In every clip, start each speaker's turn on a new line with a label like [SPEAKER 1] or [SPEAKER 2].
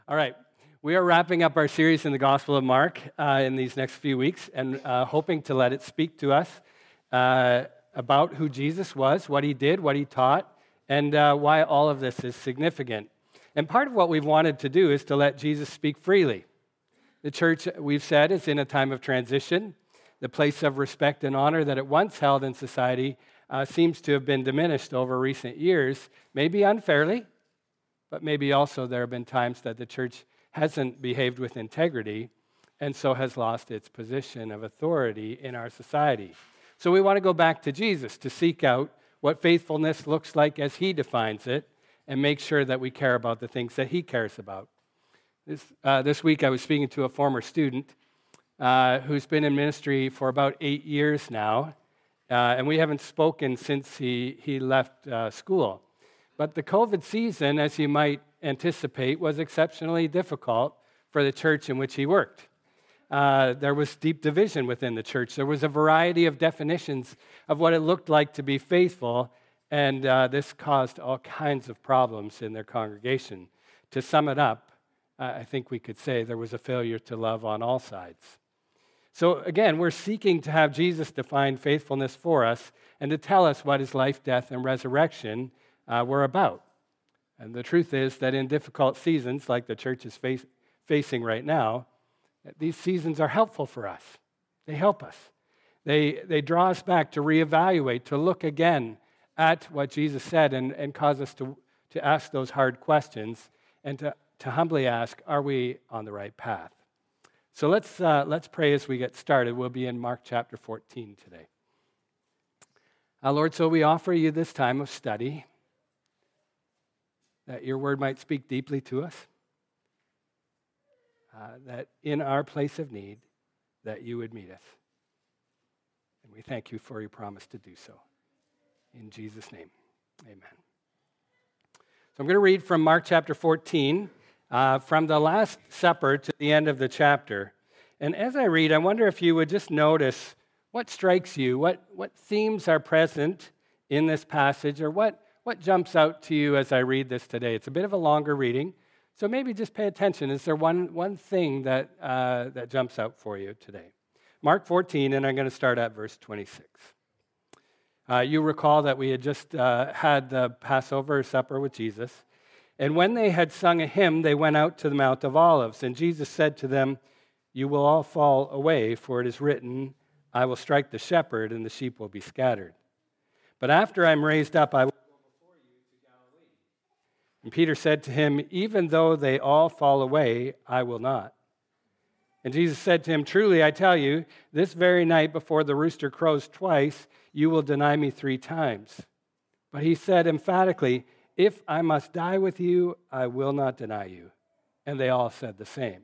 [SPEAKER 1] All right, we are wrapping up our series in the Gospel of Mark in these next few weeks and hoping to let it speak to us about who Jesus was, what he did, what he taught, and why all of this is significant. And part of what we've wanted to do is to let Jesus speak freely. The church, we've said, is in a time of transition. The place of respect and honor that it once held in society seems to have been diminished over recent years, maybe unfairly, but maybe also there have been times that the church hasn't behaved with integrity and so has lost its position of authority in our society. So we want to go back to Jesus to seek out what faithfulness looks like as he defines it and make sure that we care about the things that he cares about. This week I was speaking to a former student who's been in ministry for about 8 years now, and we haven't spoken since he left school. But the COVID season, as you might anticipate, was exceptionally difficult for the church in which he worked. There was deep division within the church. There was a variety of definitions of what it looked like to be faithful, and this caused all kinds of problems in their congregation. To sum it up, I think we could say there was a failure to love on all sides. So again, we're seeking to have Jesus define faithfulness for us and to tell us what his life, death, and resurrection were about. And the truth is that in difficult seasons like the church is facing right now, these seasons are helpful for us. They help us. They draw us back to reevaluate, to look again at what Jesus said and cause us to ask those hard questions and to humbly ask, are we on the right path? So let's pray as we get started. We'll be in Mark chapter 14 today. Lord, so we offer you this time of study, that your word might speak deeply to us, that in our place of need, that you would meet us. And we thank you for your promise to do so. In Jesus' name, amen. So I'm going to read from Mark chapter 14, from the Last Supper to the end of the chapter. And as I read, I wonder if you would just notice what strikes you, what themes are present in this passage, or what jumps out to you as I read this today. It's a bit of a longer reading, so maybe just pay attention. Is there one thing that jumps out for you today? Mark 14, and I'm going to start at verse 26. You recall that we had just had the Passover supper with Jesus, and when they had sung a hymn, they went out to the Mount of Olives, and Jesus said to them, "You will all fall away, for it is written, I will strike the shepherd, and the sheep will be scattered. But after I'm raised up, I will go before you to Galilee." And Peter said to him, "Even though they all fall away, I will not." And Jesus said to him, "Truly, I tell you, this very night before the rooster crows twice, you will deny me 3 times. But he said emphatically, "If I must die with you, I will not deny you." And they all said the same.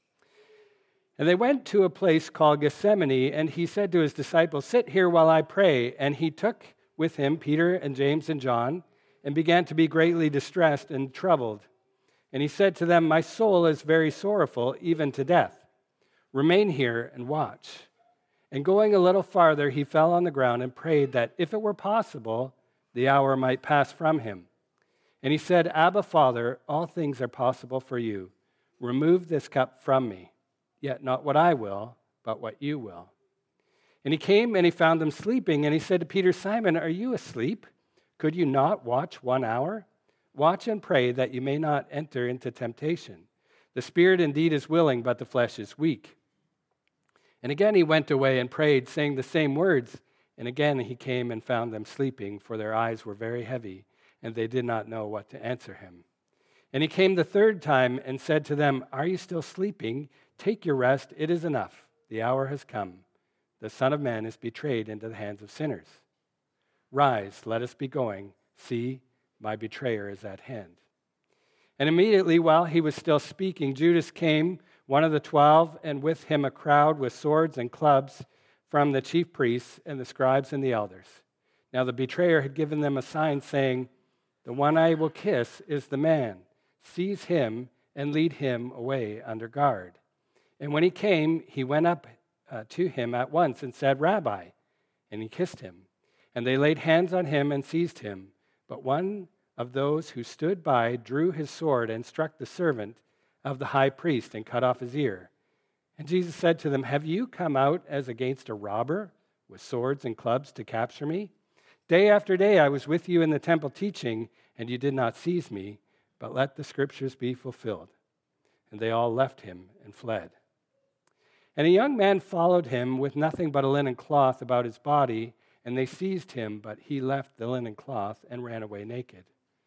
[SPEAKER 1] And they went to a place called Gethsemane, and he said to his disciples, "Sit here while I pray." And he took with him Peter and James and John, and began to be greatly distressed and troubled. And he said to them, "My soul is very sorrowful, even to death. Remain here and watch." And going a little farther, he fell on the ground and prayed that, if it were possible, the hour might pass from him. And he said, "Abba, Father, all things are possible for you. Remove this cup from me. Yet not what I will, but what you will." And he came and he found them sleeping, and he said to Peter, "Simon, are you asleep? Could you not watch 1 hour? Watch and pray that you may not enter into temptation. The spirit indeed is willing, but the flesh is weak." And again he went away and prayed, saying the same words. And again he came and found them sleeping, for their eyes were very heavy, and they did not know what to answer him. And he came the 3rd time and said to them, "Are you still sleeping? Take your rest, it is enough. The hour has come. The Son of Man is betrayed into the hands of sinners. Rise, let us be going. See, my betrayer is at hand." And immediately while he was still speaking, Judas came, one of the 12, and with him a crowd with swords and clubs from the chief priests and the scribes and the elders. Now the betrayer had given them a sign saying, "The one I will kiss is the man. Seize him and lead him away under guard." And when he came, he went up to him at once and said, "Rabbi," and he kissed him. And they laid hands on him and seized him. But one of those who stood by drew his sword and struck the servant of the high priest and cut off his ear. And Jesus said to them, have you come out as against a robber with swords and clubs to capture me? Day after day I was with you in the temple teaching, and you did not seize me, but let the scriptures be fulfilled. And they all left him and fled. And a young man followed him with nothing but a linen cloth about his body, and they seized him, but he left the linen cloth and ran away naked.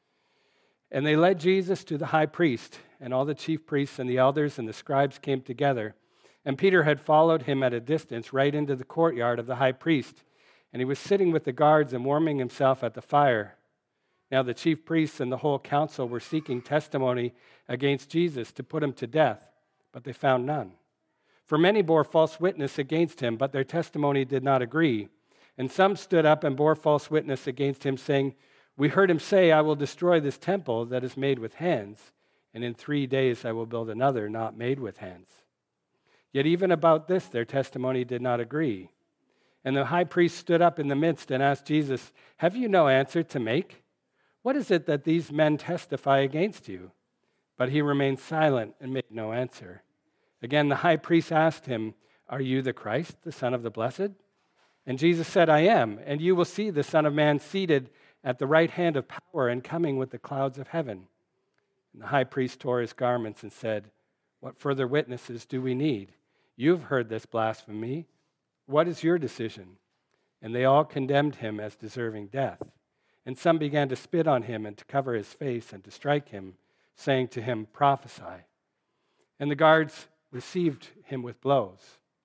[SPEAKER 1] And they led Jesus to the high priest, and all the chief priests and the elders and the scribes came together. And Peter had followed him at a distance right into the courtyard of the high priest, and he was sitting with the guards and warming himself at the fire. Now the chief priests and the whole council were seeking testimony against Jesus to put him to death, but they found none. For many bore false witness against him, but their testimony did not agree. And some stood up and bore false witness against him, saying, we heard him say, I will destroy this temple that is made with hands, and in 3 days I will build another not made with hands. Yet even about this their testimony did not agree. And the high priest stood up in the midst and asked Jesus, have you no answer to make? What is it that these men testify against you? But he remained silent and made no answer. Again, the high priest asked him, are you the Christ, the Son of the Blessed? And Jesus said, I am, and you will see the Son of Man seated at the right hand of power and coming with the clouds of heaven. And the high priest tore his garments and said, what further witnesses do we need? You've heard this blasphemy. What is your decision? And they all condemned him as deserving death. And some began to spit on him and to cover his face and to strike him, saying to him, prophesy. And the guards received him with blows.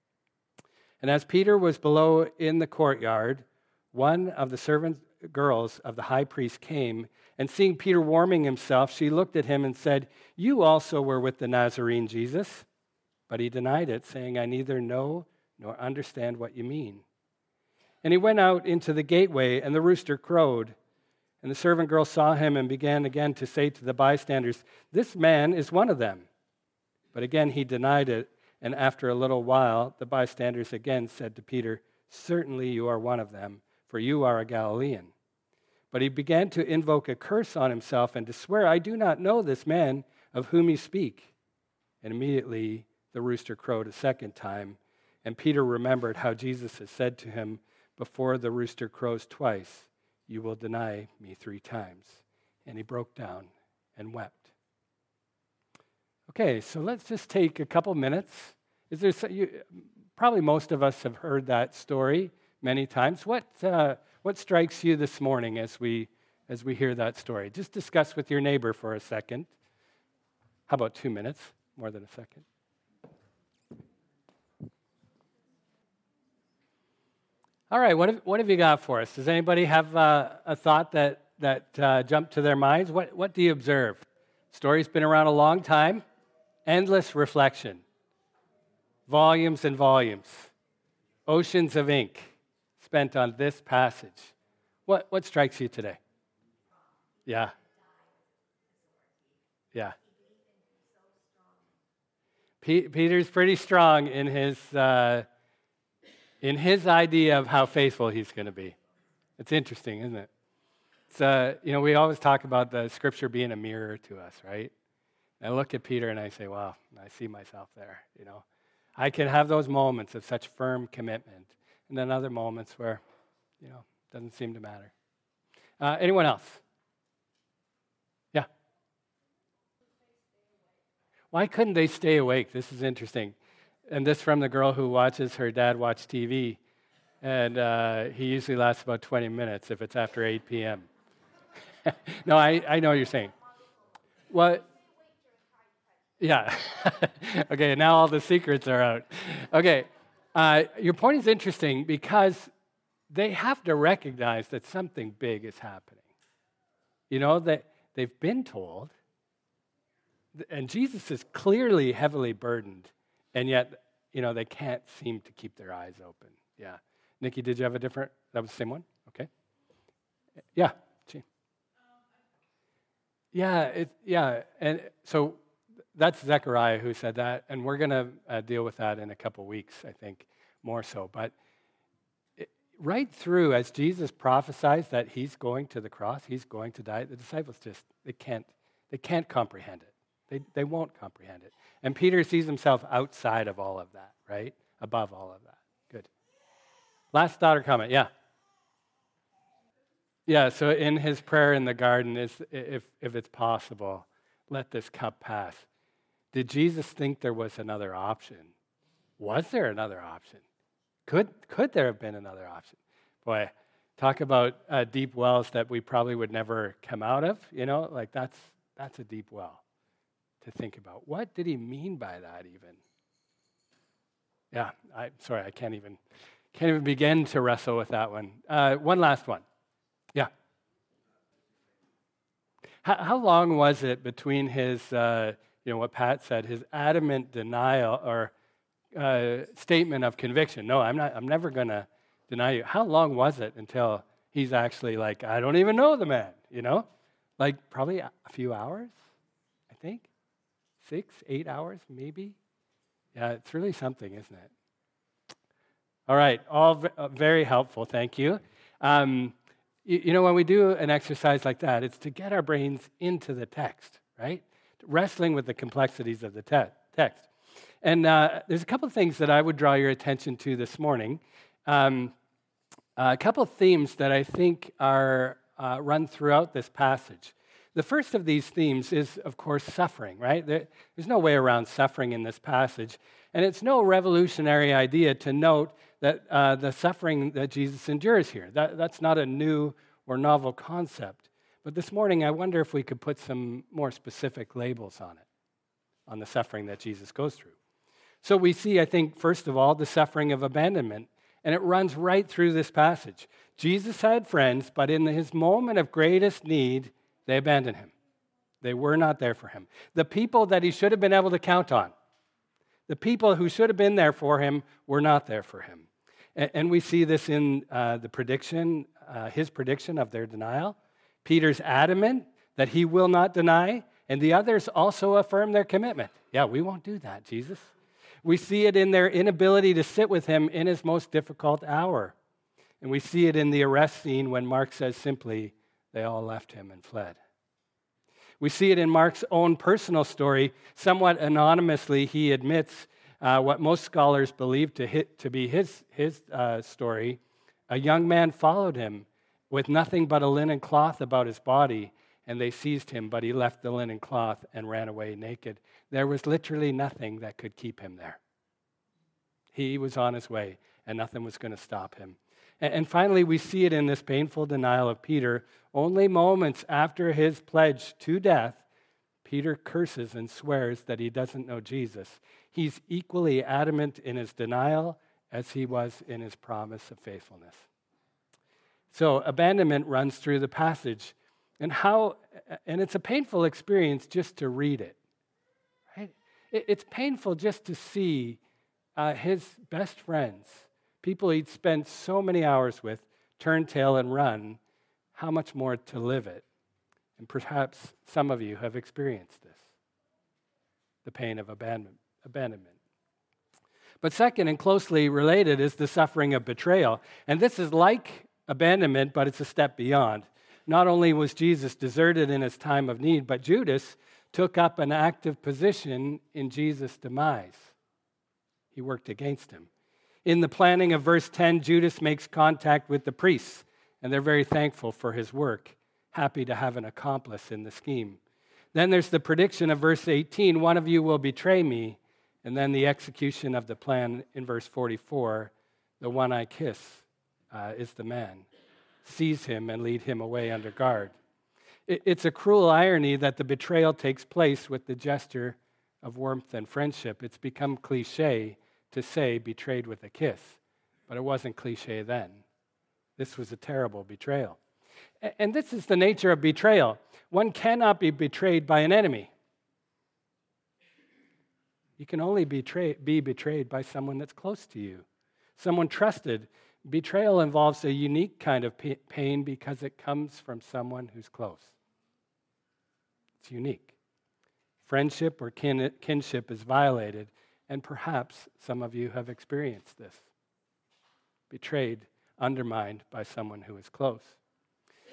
[SPEAKER 1] And as Peter was below in the courtyard, one of the servant girls of the high priest came, and seeing Peter warming himself, she looked at him and said, you also were with the Nazarene Jesus. But he denied it, saying, I neither know nor understand what you mean. And he went out into the gateway, and the rooster crowed. And the servant girl saw him and began again to say to the bystanders, this man is one of them. But again he denied it, and after a little while the bystanders again said to Peter, certainly you are one of them, for you are a Galilean. But he began to invoke a curse on himself and to swear, I do not know this man of whom you speak. And immediately the rooster crowed a second time, and Peter remembered how Jesus had said to him, before the rooster crows twice, you will deny me 3 times. And he broke down and wept. Okay, so let's just take a couple minutes. Probably most of us have heard that story many times. What strikes you this morning as we hear that story? Just discuss with your neighbor for a second. How about 2 minutes? More than a second. All right, what have you got for us? Does anybody have a thought that jumped to their minds? What do you observe? Story's been around a long time. Endless reflection. Volumes and volumes. Oceans of ink spent on this passage. What strikes you today? Yeah. Yeah. Peter's pretty strong in his idea of how faithful he's going to be. It's interesting, isn't it? It's, we always talk about the scripture being a mirror to us, right? And I look at Peter and I say, wow, I see myself there, I can have those moments of such firm commitment, and then other moments where, it doesn't seem to matter. Anyone else? Yeah. Why couldn't they stay awake? This is interesting. And this from the girl who watches her dad watch TV, and he usually lasts about 20 minutes if it's after 8 p.m. No, I know what you're saying. What? Yeah. Okay, now all the secrets are out. Okay, your point is interesting because they have to recognize that something big is happening. That they've been told, and Jesus is clearly heavily burdened, and yet, they can't seem to keep their eyes open. Yeah. Nikki, did you have that was the same one? Okay. Yeah. Gee. Yeah, and so that's Zechariah who said that, and we're going to deal with that in a couple weeks, I think, more so. But right through, as Jesus prophesies that he's going to the cross, he's going to die, the disciples they can't comprehend it. They won't comprehend it. And Peter sees himself outside of all of that, right? Above all of that. Good. Last thought or comment, yeah. Yeah, so in his prayer in the garden, is if it's possible, let this cup pass. Did Jesus think there was another option? Was there another option? Could there have been another option? Boy, talk about deep wells that we probably would never come out of, like that's a deep well to think about. What did he mean by that even? Yeah, I can't even begin to wrestle with that one. One last one. Yeah. How long was it between his, what Pat said, his adamant denial or statement of conviction? No, I'm never going to deny you. How long was it until he's actually like, I don't even know the man, Like probably a few hours, I think. 6, 8 hours, maybe. Yeah, it's really something, isn't it? All right, all very helpful, thank you. When we do an exercise like that, it's to get our brains into the text, right? Wrestling with the complexities of the text. And there's a couple of things that I would draw your attention to this morning. A couple of themes that I think are run throughout this passage. The first of these themes is, of course, suffering, right? There's no way around suffering in this passage. And it's no revolutionary idea to note that the suffering that Jesus endures here, that's not a new or novel concept. But this morning, I wonder if we could put some more specific labels on it, on the suffering that Jesus goes through. So we see, I think, first of all, the suffering of abandonment. And it runs right through this passage. Jesus had friends, but in his moment of greatest need, they abandoned him. They were not there for him. The people that he should have been able to count on, the people who should have been there for him, were not there for him. And we see this in the prediction, his prediction of their denial. Peter's adamant that he will not deny, and the others also affirm their commitment. Yeah, we won't do that, Jesus. We see it in their inability to sit with him in his most difficult hour. And we see it in the arrest scene when Mark says simply, they all left him and fled. We see it in Mark's own personal story. Somewhat anonymously, he admits what most scholars believe to be his story. A young man followed him with nothing but a linen cloth about his body, and they seized him, but he left the linen cloth and ran away naked. There was literally nothing that could keep him there. He was on his way, and nothing was going to stop him. And finally, we see it in this painful denial of Peter. Only moments after his pledge to death, Peter curses and swears that he doesn't know Jesus. He's equally adamant in his denial as he was in his promise of faithfulness. So abandonment runs through the passage. And it's a painful experience just to read it. Right? It's painful just to see his best friends, people he'd spent so many hours with, turn tail and run. How much more to live it? And perhaps some of you have experienced this, the pain of abandonment. But second, and closely related, is the suffering of betrayal. And this is like abandonment, but it's a step beyond. Not only was Jesus deserted in his time of need, but Judas took up an active position in Jesus' demise. He worked against him. In the planning of verse 10, Judas makes contact with the priests, and they're very thankful for his work, happy to have an accomplice in the scheme. Then there's the prediction of verse 18, one of you will betray me, and then the execution of the plan in verse 44, the one I kiss is the man. Seize him and lead him away under guard. It's a cruel irony that the betrayal takes place with the gesture of warmth and friendship. It's become cliche to say betrayed with a kiss, but it wasn't cliche then. This was a terrible betrayal. And this is the nature of betrayal. One cannot be betrayed by an enemy. You can only be betrayed by someone that's close to you, someone trusted. Betrayal involves a unique kind of pain because it comes from someone who's close. It's unique. Friendship or kinship is violated, and perhaps some of you have experienced this. Betrayed, undermined by someone who is close.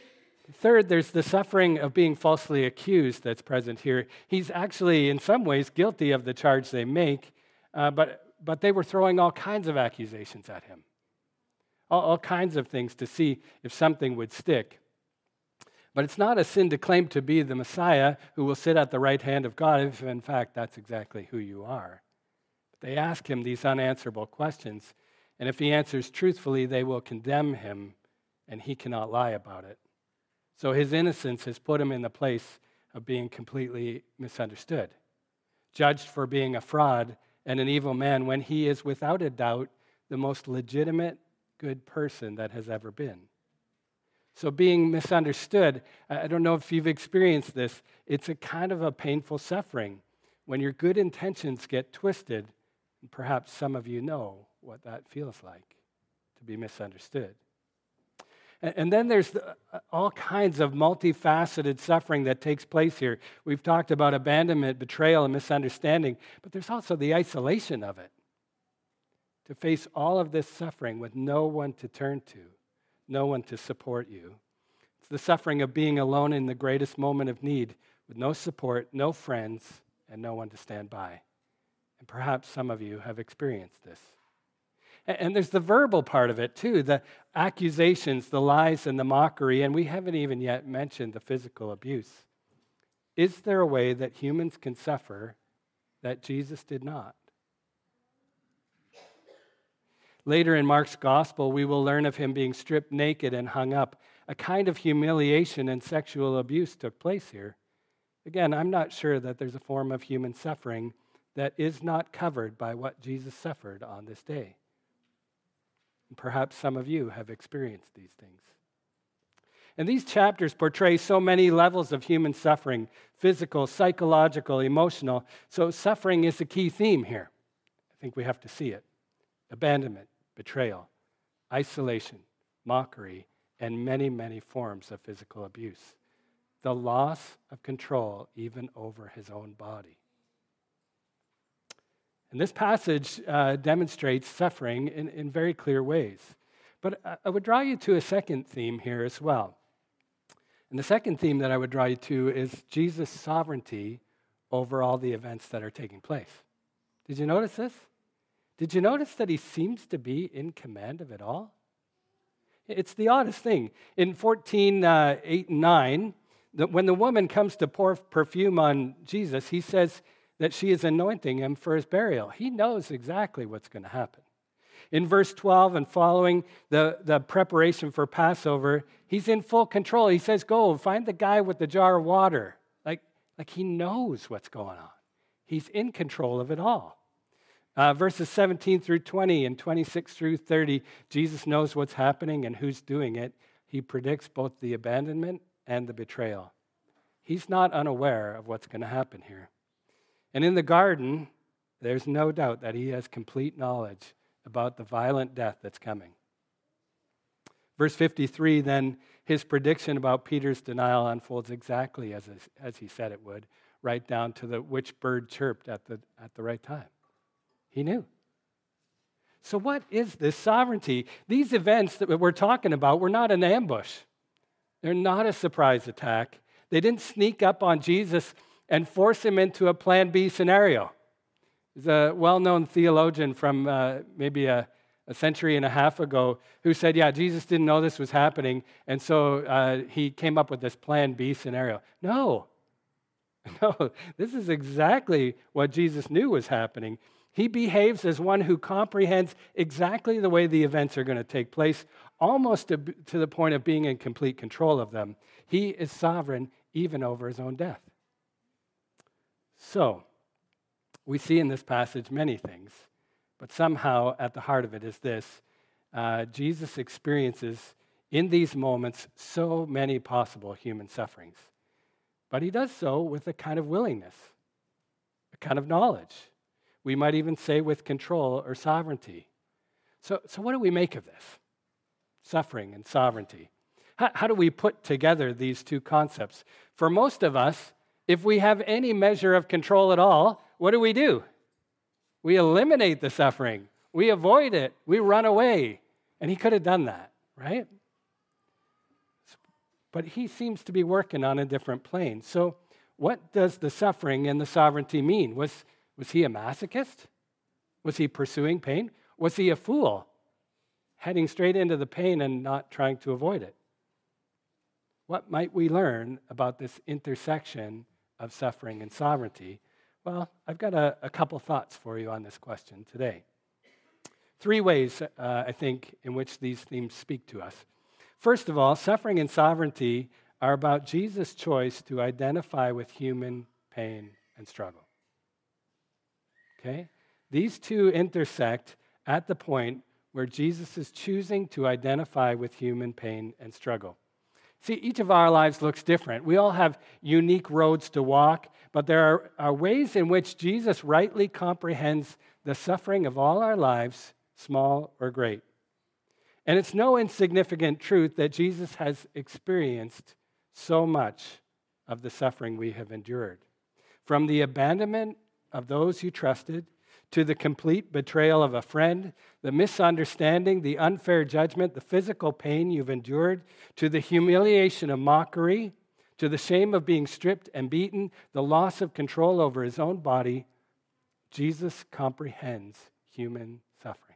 [SPEAKER 1] Third, there's the suffering of being falsely accused that's present here. He's actually, in some ways, guilty of the charge they make, but they were throwing all kinds of accusations at him, all kinds of things to see if something would stick. But it's not a sin to claim to be the Messiah who will sit at the right hand of God, if in fact that's exactly who you are. They ask him these unanswerable questions, and if he answers truthfully, they will condemn him, and he cannot lie about it. So his innocence has put him in the place of being completely misunderstood, judged for being a fraud and an evil man when he is without a doubt the most legitimate good person that has ever been. So being misunderstood, I don't know if you've experienced this, it's a kind of a painful suffering when your good intentions get twisted, and perhaps some of you know what that feels like, to be misunderstood. And then there's all kinds of multifaceted suffering that takes place here. We've talked about abandonment, betrayal, and misunderstanding, but there's also the isolation of it. To face all of this suffering with no one to turn to, no one to support you. It's the suffering of being alone in the greatest moment of need, with no support, no friends, and no one to stand by. And perhaps some of you have experienced this. And there's the verbal part of it too, the accusations, the lies, and the mockery, and we haven't even yet mentioned the physical abuse. Is there a way that humans can suffer that Jesus did not? Later in Mark's gospel, we will learn of him being stripped naked and hung up. A kind of humiliation and sexual abuse took place here. Again, I'm not sure that there's a form of human suffering that is not covered by what Jesus suffered on this day. And perhaps some of you have experienced these things. And these chapters portray so many levels of human suffering, physical, psychological, emotional. So suffering is a key theme here. I think we have to see it. Abandonment, betrayal, isolation, mockery, and many, many forms of physical abuse. The loss of control even over his own body. And this passage demonstrates suffering in very clear ways. But I would draw you to a second theme here as well. And the second theme that I would draw you to is Jesus' sovereignty over all the events that are taking place. Did you notice this? Did you notice that he seems to be in command of it all? It's the oddest thing. In 14:8 and 9, when the woman comes to pour perfume on Jesus, he says that she is anointing him for his burial. He knows exactly what's going to happen. In verse 12 and following, the preparation for Passover, he's in full control. He says, go, find the guy with the jar of water. Like he knows what's going on. He's in control of it all. Verses 17 through 20 and 26 through 30, Jesus knows what's happening and who's doing it. He predicts both the abandonment and the betrayal. He's not unaware of what's going to happen here. And in the garden, there's no doubt that he has complete knowledge about the violent death that's coming. Verse 53, then, his prediction about Peter's denial unfolds exactly as he said it would, right down to which bird chirped at the right time. He knew. So what is this sovereignty? These events that we're talking about were not an ambush. They're not a surprise attack. They didn't sneak up on Jesus and force him into a plan B scenario. There's a well-known theologian from maybe a century and a half ago who said, Jesus didn't know this was happening, and so he came up with this plan B scenario. No, this is exactly what Jesus knew was happening. He behaves as one who comprehends exactly the way the events are going to take place, almost to the point of being in complete control of them. He is sovereign even over his own death. So, we see in this passage many things, but somehow at the heart of it is this. Jesus experiences in these moments so many possible human sufferings, but he does so with a kind of willingness, a kind of knowledge. We might even say with control or sovereignty. So what do we make of this? Suffering and sovereignty. How do we put together these two concepts? For most of us, if we have any measure of control at all, what do? We eliminate the suffering. We avoid it. We run away. And he could have done that, right? but he seems to be working on a different plane. So what does the suffering and the sovereignty mean? Was he a masochist? Was he pursuing pain? Was he a fool, heading straight into the pain and not trying to avoid it? What might we learn about this intersection of suffering and sovereignty? Well, I've got a couple thoughts for you on this question today. 3 ways, I think, in which these themes speak to us. First of all, suffering and sovereignty are about Jesus' choice to identify with human pain and struggle. Okay? These two intersect at the point where Jesus is choosing to identify with human pain and struggle. See, each of our lives looks different. We all have unique roads to walk, but there are ways in which Jesus rightly comprehends the suffering of all our lives, small or great. And it's no insignificant truth that Jesus has experienced so much of the suffering we have endured. From the abandonment of those you trusted, to the complete betrayal of a friend, the misunderstanding, the unfair judgment, the physical pain you've endured, to the humiliation of mockery, to the shame of being stripped and beaten, the loss of control over his own body, Jesus comprehends human suffering.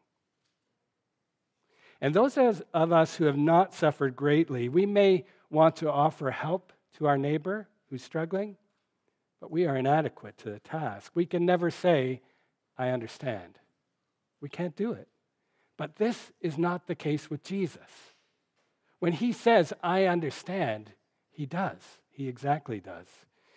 [SPEAKER 1] And those of us who have not suffered greatly, we may want to offer help to our neighbor who's struggling, but we are inadequate to the task. We can never say, I understand. We can't do it. But this is not the case with Jesus. When he says, I understand, he does. He exactly does.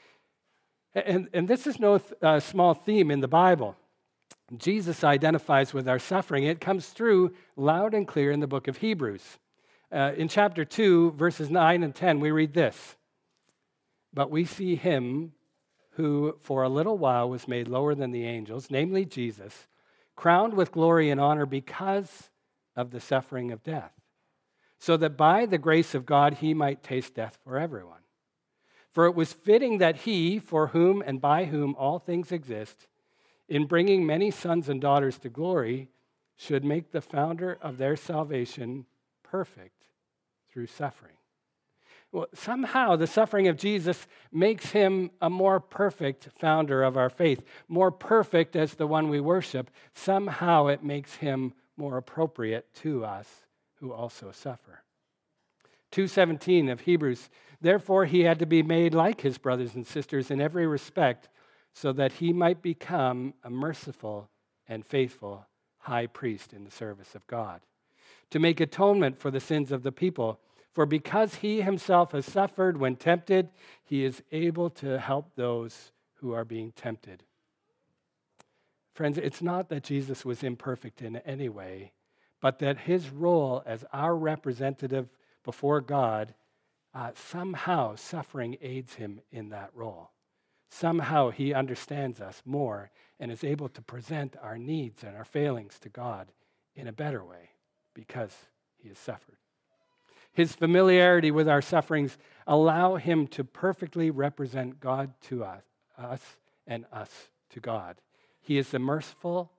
[SPEAKER 1] And this is no small theme in the Bible. Jesus identifies with our suffering. It comes through loud and clear in the book of Hebrews. In chapter 2, verses 9 and 10, we read this. But we see him who for a little while was made lower than the angels, namely Jesus, crowned with glory and honor because of the suffering of death, so that by the grace of God he might taste death for everyone. For it was fitting that he, for whom and by whom all things exist, in bringing many sons and daughters to glory, should make the founder of their salvation perfect through suffering. Well, somehow the suffering of Jesus makes him a more perfect founder of our faith, more perfect as the one we worship. Somehow it makes him more appropriate to us who also suffer. 2:17 of Hebrews, therefore he had to be made like his brothers and sisters in every respect, so that he might become a merciful and faithful high priest in the service of God, to make atonement for the sins of the people. For because he himself has suffered when tempted, he is able to help those who are being tempted. Friends, it's not that Jesus was imperfect in any way, but that his role as our representative before God, somehow suffering aids him in that role. Somehow he understands us more and is able to present our needs and our failings to God in a better way because he has suffered. His familiarity with our sufferings allow him to perfectly represent God to us and us to God. He is a merciful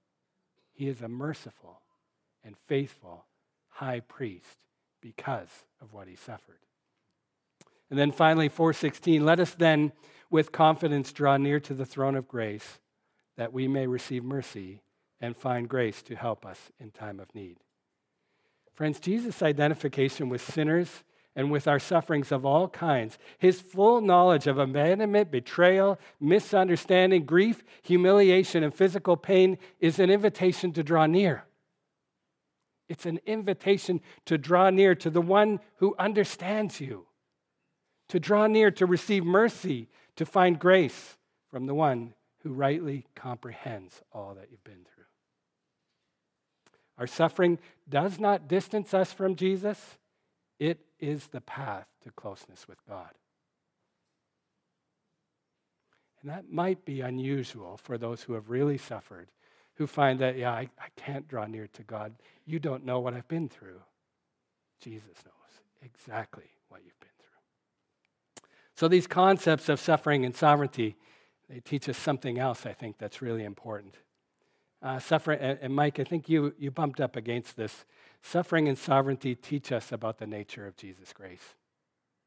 [SPEAKER 1] and faithful high priest because of what he suffered. And then finally, 4:16, let us then with confidence draw near to the throne of grace that we may receive mercy and find grace to help us in time of need. Friends, Jesus' identification with sinners and with our sufferings of all kinds, his full knowledge of abandonment, betrayal, misunderstanding, grief, humiliation, and physical pain is an invitation to draw near. It's an invitation to draw near to the one who understands you, to draw near to receive mercy, to find grace from the one who rightly comprehends all that you've been through. Our suffering does not distance us from Jesus. It is the path to closeness with God. And that might be unusual for those who have really suffered, who find that, I can't draw near to God. You don't know what I've been through. Jesus knows exactly what you've been through. So these concepts of suffering and sovereignty, they teach us something else, I think, that's really important. Suffering, and Mike, I think you bumped up against this. Suffering and sovereignty teach us about the nature of Jesus' grace.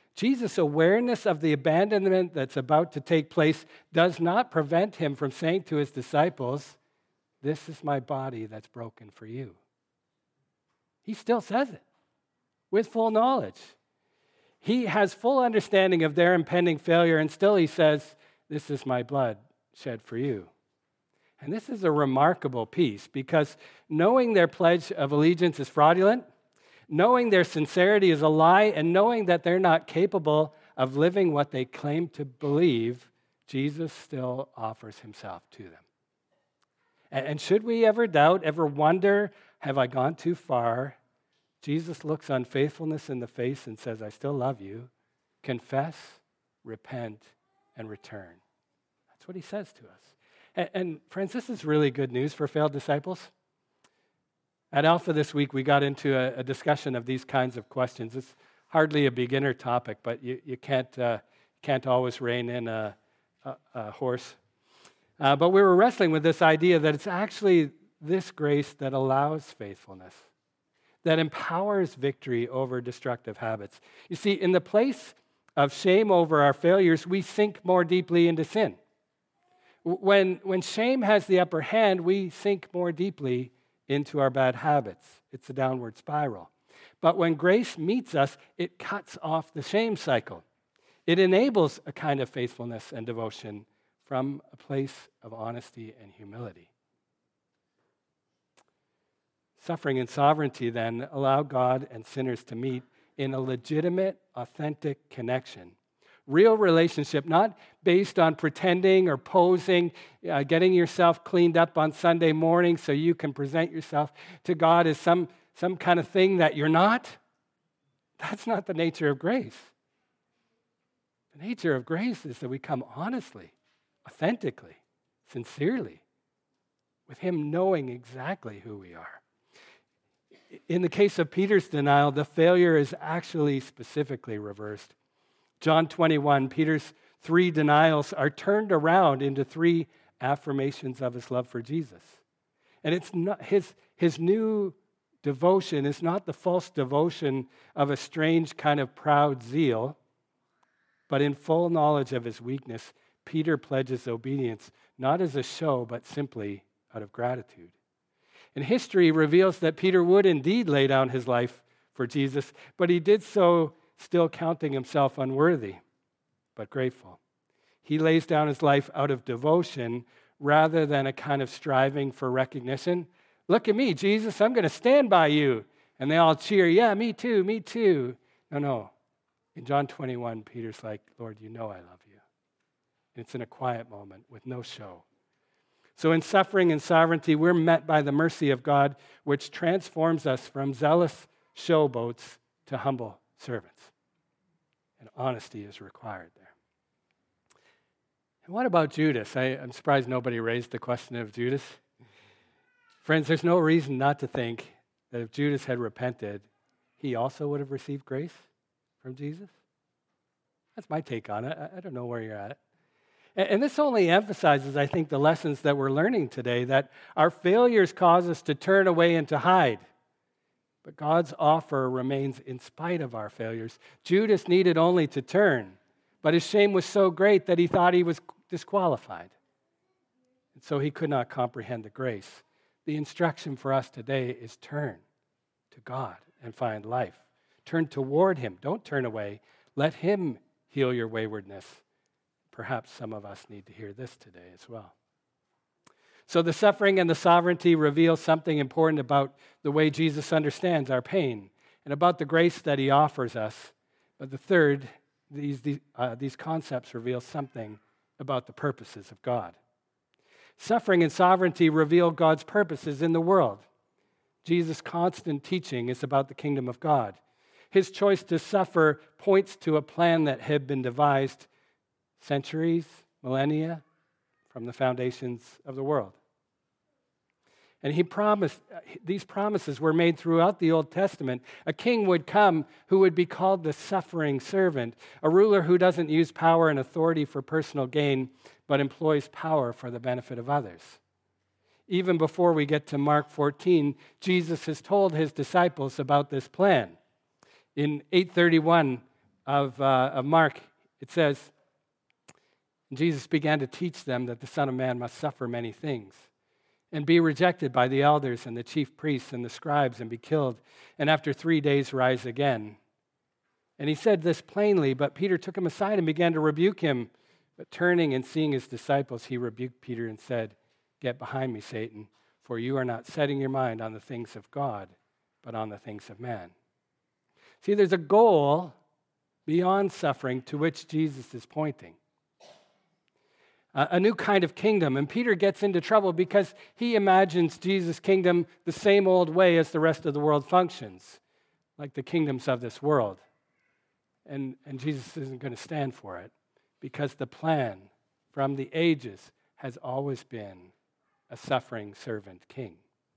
[SPEAKER 1] Jesus' awareness of the abandonment that's about to take place does not prevent him from saying to his disciples, "This is my body that's broken for you." He still says it with full knowledge. He has full understanding of their impending failure, and still he says, "This is my blood shed for you." And this is a remarkable piece, because knowing their pledge of allegiance is fraudulent, knowing their sincerity is a lie, and knowing that they're not capable of living what they claim to believe, Jesus still offers himself to them. And should we ever doubt, ever wonder, have I gone too far? Jesus looks unfaithfulness in the face and says, "I still love you. Confess, repent, and return." That's what he says to us. And friends, this is really good news for failed disciples. At Alpha this week, we got into a discussion of these kinds of questions. It's hardly a beginner topic, but you can't always rein in a horse. But we were wrestling with this idea that it's actually this grace that allows faithfulness, that empowers victory over destructive habits. You see, in the place of shame over our failures, we sink more deeply into sin. When shame has the upper hand, we sink more deeply into our bad habits. It's a downward spiral. But when grace meets us, it cuts off the shame cycle. It enables a kind of faithfulness and devotion from a place of honesty and humility. Suffering and sovereignty, then, allow God and sinners to meet in a legitimate, authentic connection. Real relationship, not based on pretending or posing, getting yourself cleaned up on Sunday morning so you can present yourself to God as some kind of thing that you're not. That's not the nature of grace. The nature of grace is that we come honestly, authentically, sincerely, with him knowing exactly who we are. In the case of Peter's denial, the failure is actually specifically reversed. John 21, Peter's 3 denials are turned around into 3 affirmations of his love for Jesus. And it's not his new devotion is not the false devotion of a strange kind of proud zeal, but in full knowledge of his weakness, Peter pledges obedience, not as a show, but simply out of gratitude. And history reveals that Peter would indeed lay down his life for Jesus, but he did so still counting himself unworthy, but grateful. He lays down his life out of devotion rather than a kind of striving for recognition. "Look at me, Jesus, I'm going to stand by you." And they all cheer, "Yeah, me too, me too." No. In John 21, Peter's like, "Lord, you know I love you." And it's in a quiet moment with no show. So in suffering and sovereignty, we're met by the mercy of God, which transforms us from zealous showboats to humble servants. And honesty is required there. And what about Judas? I'm surprised nobody raised the question of Judas. Friends, there's no reason not to think that if Judas had repented, he also would have received grace from Jesus. That's my take on it. I don't know where you're at. And this only emphasizes, I think, the lessons that we're learning today, that our failures cause us to turn away and to hide. But God's offer remains in spite of our failures. Judas needed only to turn, but his shame was so great that he thought he was disqualified. And so he could not comprehend the grace. The instruction for us today is turn to God and find life. Turn toward him. Don't turn away. Let him heal your waywardness. Perhaps some of us need to hear this today as well. So the suffering and the sovereignty reveal something important about the way Jesus understands our pain and about the grace that he offers us. But the third, these concepts reveal something about the purposes of God. Suffering and sovereignty reveal God's purposes in the world. Jesus' constant teaching is about the kingdom of God. His choice to suffer points to a plan that had been devised centuries, millennia, from the foundations of the world. And he promised, these promises were made throughout the Old Testament. A king would come who would be called the suffering servant, a ruler who doesn't use power and authority for personal gain, but employs power for the benefit of others. Even before we get to Mark 14, Jesus has told his disciples about this plan. In 8:31 of Mark, it says, Jesus began to teach them that the Son of Man must suffer many things and be rejected by the elders and the chief priests and the scribes and be killed, and after 3 days rise again. And he said this plainly, but Peter took him aside and began to rebuke him. But turning and seeing his disciples, he rebuked Peter and said, "Get behind me, Satan, for you are not setting your mind on the things of God, but on the things of man." See, there's a goal beyond suffering to which Jesus is pointing. A new kind of kingdom. And Peter gets into trouble because he imagines Jesus' kingdom the same old way as the rest of the world functions, like the kingdoms of this world. And Jesus isn't going to stand for it because the plan from the ages has always been a suffering servant king.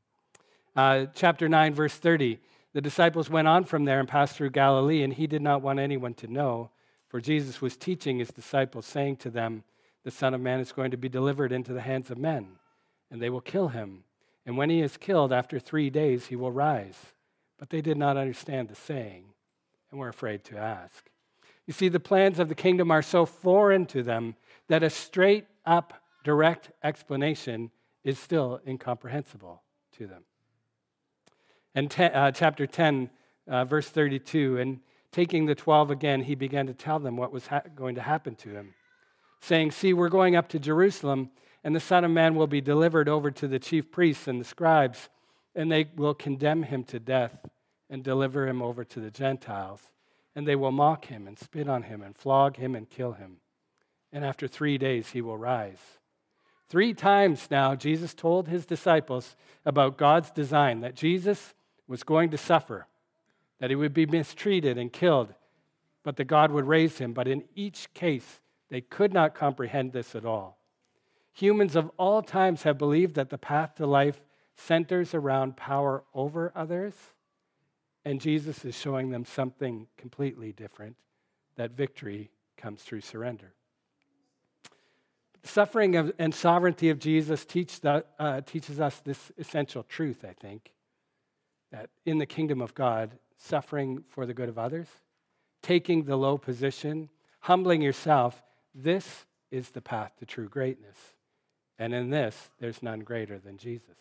[SPEAKER 1] Chapter 9, verse 30, the disciples went on from there and passed through Galilee, and he did not want anyone to know, for Jesus was teaching his disciples, saying to them, "The Son of Man is going to be delivered into the hands of men, and they will kill him. And when he is killed, after 3 days, he will rise." But they did not understand the saying and were afraid to ask. You see, the plans of the kingdom are so foreign to them that a straight-up, direct explanation is still incomprehensible to them. And chapter 10, verse 32, and taking the 12 again, he began to tell them what was going to happen to him, saying, "See, we're going up to Jerusalem, and the Son of Man will be delivered over to the chief priests and the scribes, and they will condemn him to death and deliver him over to the Gentiles. And they will mock him and spit on him and flog him and kill him. And after 3 days he will rise." 3 times now, Jesus told his disciples about God's design, that Jesus was going to suffer, that he would be mistreated and killed, but that God would raise him. But in each case, they could not comprehend this at all. Humans of all times have believed that the path to life centers around power over others, and Jesus is showing them something completely different, that victory comes through surrender. The suffering and sovereignty of Jesus teaches us this essential truth, I think, that in the kingdom of God, suffering for the good of others, taking the low position, humbling yourself, this is the path to true greatness. And in this, there's none greater than Jesus.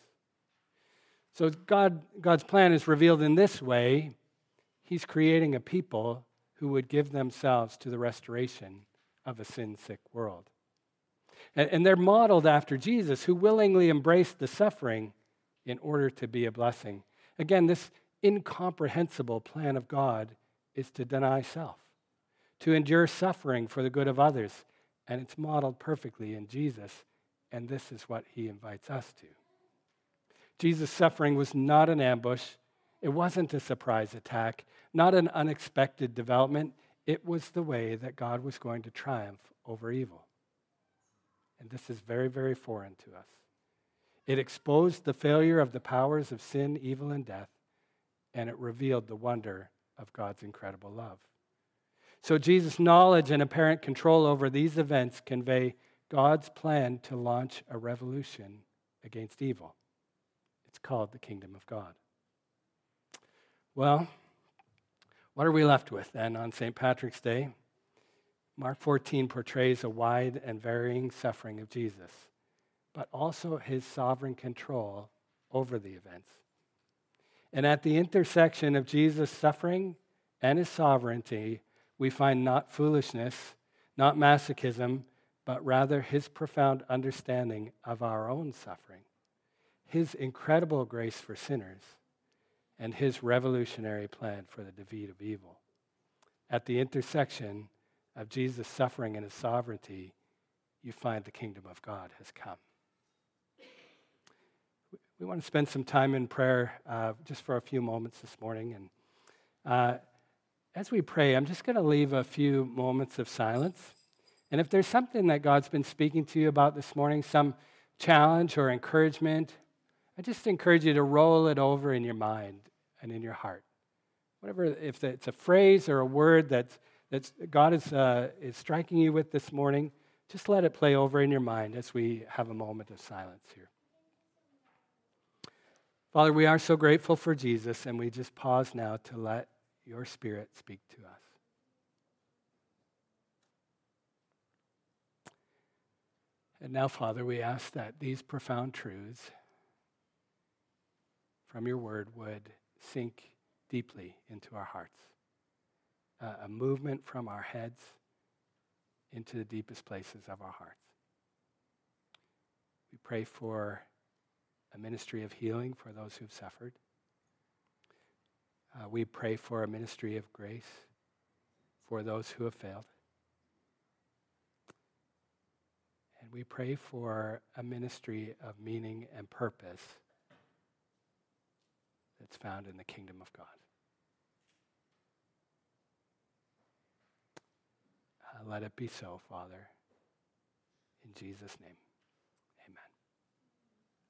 [SPEAKER 1] So God's plan is revealed in this way. He's creating a people who would give themselves to the restoration of a sin-sick world. And they're modeled after Jesus, who willingly embraced the suffering in order to be a blessing. Again, this incomprehensible plan of God is to deny self, to endure suffering for the good of others. And it's modeled perfectly in Jesus, and this is what he invites us to. Jesus' suffering was not an ambush. It wasn't a surprise attack, not an unexpected development. It was the way that God was going to triumph over evil. And this is very, very foreign to us. It exposed the failure of the powers of sin, evil, and death, and it revealed the wonder of God's incredible love. So Jesus' knowledge and apparent control over these events convey God's plan to launch a revolution against evil. It's called the kingdom of God. Well, what are we left with then on St. Patrick's Day? Mark 14 portrays a wide and varying suffering of Jesus, but also his sovereign control over the events. And at the intersection of Jesus' suffering and his sovereignty, we find not foolishness, not masochism, but rather his profound understanding of our own suffering, his incredible grace for sinners, and his revolutionary plan for the defeat of evil. At the intersection of Jesus' suffering and his sovereignty, you find the kingdom of God has come. We want to spend some time in prayer just for a few moments this morning. And as we pray, I'm just going to leave a few moments of silence. And if there's something that God's been speaking to you about this morning, some challenge or encouragement, I just encourage you to roll it over in your mind and in your heart. Whatever, if it's a phrase or a word that God is striking you with this morning, just let it play over in your mind as we have a moment of silence here. Father, we are so grateful for Jesus, and we just pause now to let your Spirit speak to us. And now, Father, we ask that these profound truths from your word would sink deeply into our hearts. A movement from our heads into the deepest places of our hearts. We pray for a ministry of healing for those who've suffered. We pray for a ministry of grace for those who have failed. And we pray for a ministry of meaning and purpose that's found in the kingdom of God. Let it be so, Father, in Jesus' name.